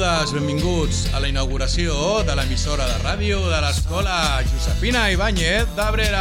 Benvingudes, benvinguts a la inauguració de l'emissora de ràdio de l'Escola Josefina Ibáñez d'Abrera.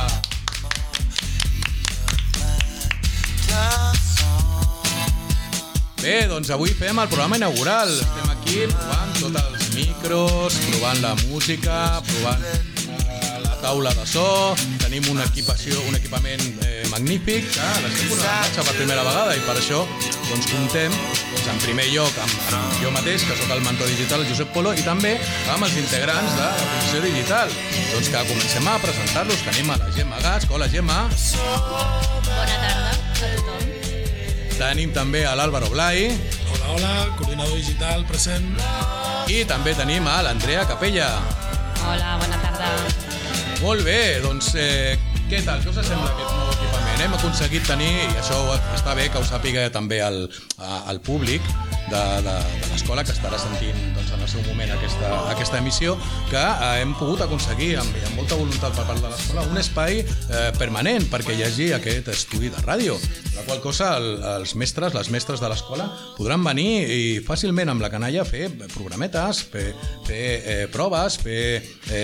Bé, doncs avui fem el programa inaugural. Estem aquí provant tots els micros, provant la música, provant la taula de so. Tenim un equipament magnífic que l'estem posant en marxa per primera vegada i per això doncs, comptem en primer lloc amb jo mateix, que soc el mentor digital, el Josep Polo, i també amb els integrants de la Fundació Digital. Doncs que comencem a presentar-los. Tenim a la Gemma Gasc. Hola, Gemma. Bona tarda a tothom. Tenim també a l'Àlvaro Blai. Hola, coordinador digital present. I també tenim a l'Andrea Capella. Hola, bona tarda. Molt bé, doncs què tal? Què us sembla aquest nou equipament? Hem aconseguit tenir, i això està bé que ho sàpiga també el públic de l'escola que estarà sentint doncs, en el seu moment aquesta emissió, que hem pogut aconseguir amb molta voluntat per part de l'escola un espai permanent perquè hi hagi aquest estudi de ràdio, la qual cosa els mestres, les mestres de l'escola podran venir i fàcilment amb la canalla fer programetes, fer proves, fer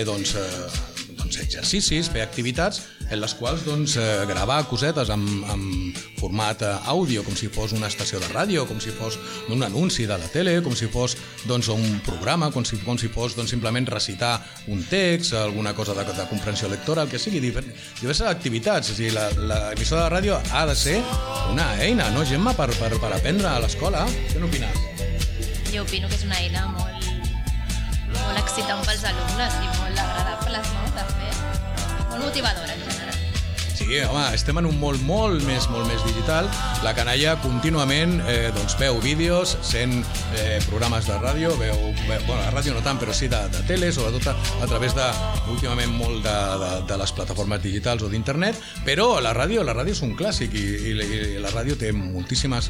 exercicis, fer activitats en les quals gravar cosetes amb format àudio, com si fos una estació de ràdio, com si fos un anunci de la tele, com si fos un programa, com si fos simplement recitar un text, alguna cosa de comprensió lectora, el que sigui, diverses activitats. És a dir, l'emissora de ràdio ha de ser una eina, no, Gemma, per aprendre a l'escola? Què n'opines? Jo opino que és una eina molt excitant pels alumnes i molt agradable, no? De fer. Molt motivadora, en general. Sí, home, estem en un món molt més digital. La canalla contínuament veu vídeos, sent programes de ràdio, a ràdio no tant, però sí de tele, sobretot a través últimament molt de les plataformes digitals o d'internet, però la ràdio és un clàssic i la ràdio té moltíssimes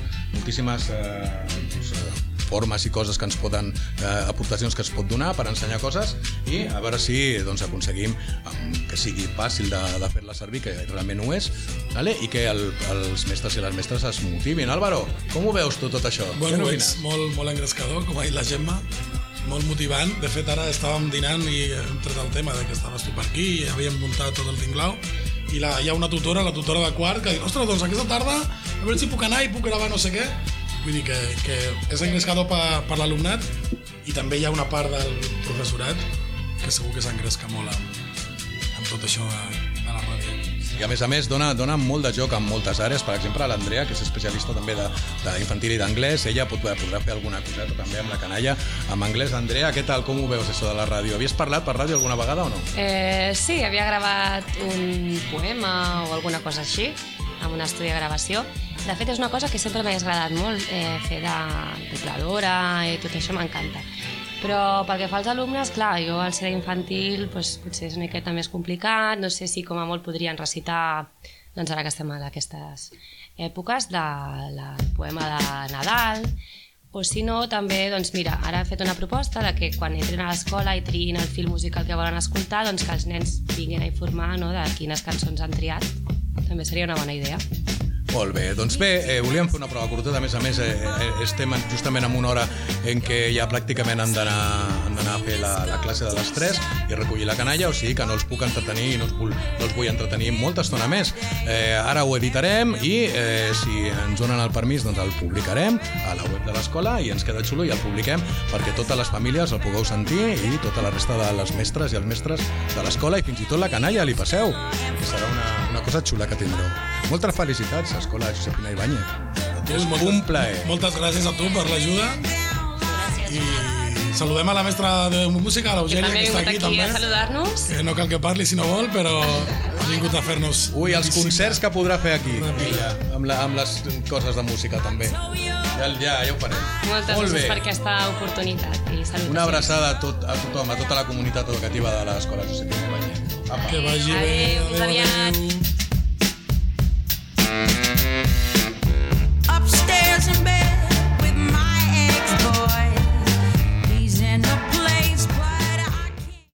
formes i coses que ens poden, aportacions que es pot donar per ensenyar coses i a veure si aconseguim que sigui fàcil de fer-la servir, que realment ho és, i que els mestres i les mestres es motivin. Álvaro, com ho veus tu tot això? Bueno, és molt engrescador, com ha dit la Gemma, molt motivant. De fet, ara estàvem dinant i hem tret el tema de que estaves tu per aquí i havíem muntat tot el tinglao i hi ha una tutora, la tutora de quart, que diu, ostres, doncs aquesta tarda a veure si puc anar i puc gravar no sé què. Vull dir que és engrescador per l'alumnat i també hi ha una part del professorat que segur que s'engresca molt amb tot això de la ràdio. I a més dona molt de joc en moltes àrees. Per exemple, l'Andrea, que és especialista també d'infantil i d'anglès, ella podrà fer alguna coseta també amb la canalla amb anglès. Andrea, què tal? Com ho veus això de la ràdio? Havies parlat per ràdio alguna vegada o no? Sí, havia gravat un poema o alguna cosa així amb un estudi de gravació. De fet, és una cosa que sempre m'ha agradat molt, fer de dobladora i tot això m'encanta. Però pel que fa als alumnes, clar, jo al ser infantil potser és una miqueta més complicat, no sé si com a molt podrien recitar, doncs ara que estem en aquestes èpoques, del poema de Nadal, o si no, també, doncs mira, ara he fet una proposta de que quan entrin a l'escola i triïn el fil musical que volen escoltar, doncs que els nens vinguin a informar de quines cançons han triat. També seria una bona idea. Molt bé, doncs bé, volíem fer una prova curta, a més estem justament en una hora en què ja pràcticament han d'anar a fer la classe de les 3 i recollir la canalla, o sigui que no els puc entretenir i no els vull entretenir molta estona més. Ara ho editarem i si ens donen el permís doncs el publicarem a la web de l'escola i ens queda xulo i el publiquem perquè totes les famílies el pugueu sentir i tota la resta de les mestres i els mestres de l'escola i fins i tot la canalla li passeu, que serà una cosa xula que tindreu. Moltes felicitats, Escola Josefina Ibáñez. És un plaer. Moltes gràcies a tu per l'ajuda. Gràcies. I saludem a la mestra de música, l'Eugènia, que està aquí també. A saludar-nos. Que no cal que parli si no vol, però ha vingut a fer-nos... Ui, els concerts que podrà fer aquí, amb les coses de música també. Ja ho farem. Moltes gràcies per aquesta oportunitat i salutacions. Una abraçada a tothom, a tota la comunitat educativa de l'Escola Josefina Ibáñez. Que vagi bé. Adéu, fins aviat.